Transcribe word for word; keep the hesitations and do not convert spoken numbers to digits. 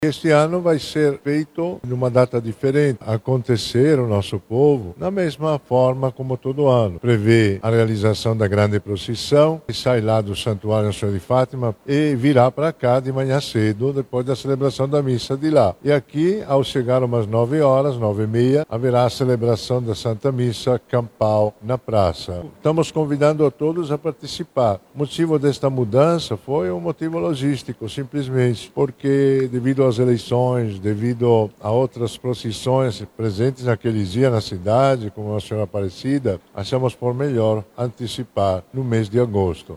Este ano vai ser feito numa data diferente, acontecer o nosso povo na mesma forma como todo ano. Prevê a realização da grande procissão, que sai lá do Santuário Nossa Senhora de Fátima e virá para cá de manhã cedo, depois da celebração da missa de lá. E aqui, ao chegar umas nove horas, nove e meia, haverá a celebração da Santa Missa campal na praça. Estamos convidando a todos a participar. O motivo desta mudança foi um motivo logístico, simplesmente, porque devido às eleições, devido a outras procissões presentes naqueles dias na cidade, como a Senhora Aparecida, achamos por melhor antecipar no mês de agosto.